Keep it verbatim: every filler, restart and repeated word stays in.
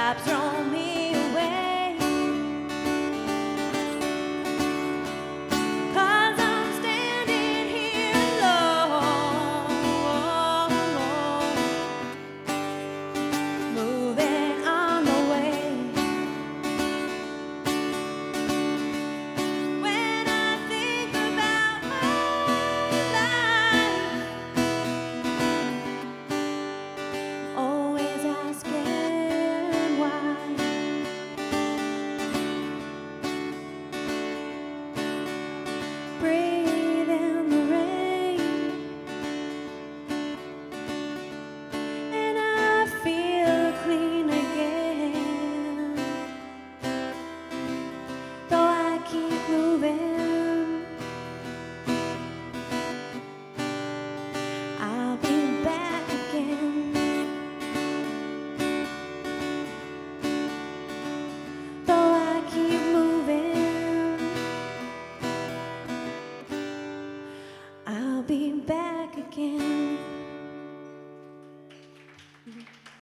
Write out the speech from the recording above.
raindrops roll me away. 'Cause I'm standing here alone, moving on the way. When I think about my life, always asking why. Breathe in the rain, and I feel clean again. Though I keep moving, I'll be back again. Though I keep moving, I'll be back again.